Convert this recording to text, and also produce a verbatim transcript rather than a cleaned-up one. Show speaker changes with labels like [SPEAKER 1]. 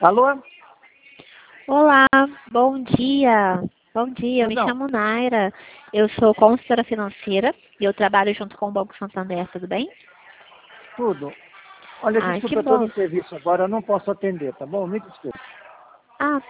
[SPEAKER 1] Alô?
[SPEAKER 2] Olá, bom dia. Bom dia, eu me
[SPEAKER 1] Não.
[SPEAKER 2] chamo Naira. Eu sou consultora financeira e eu trabalho junto com o Banco Santander, tudo bem?
[SPEAKER 1] Tudo. Olha,
[SPEAKER 2] Ai, que
[SPEAKER 1] desculpa, eu estou
[SPEAKER 2] bom.
[SPEAKER 1] no serviço agora, eu não posso atender, tá bom? Me desculpe.
[SPEAKER 2] Ah,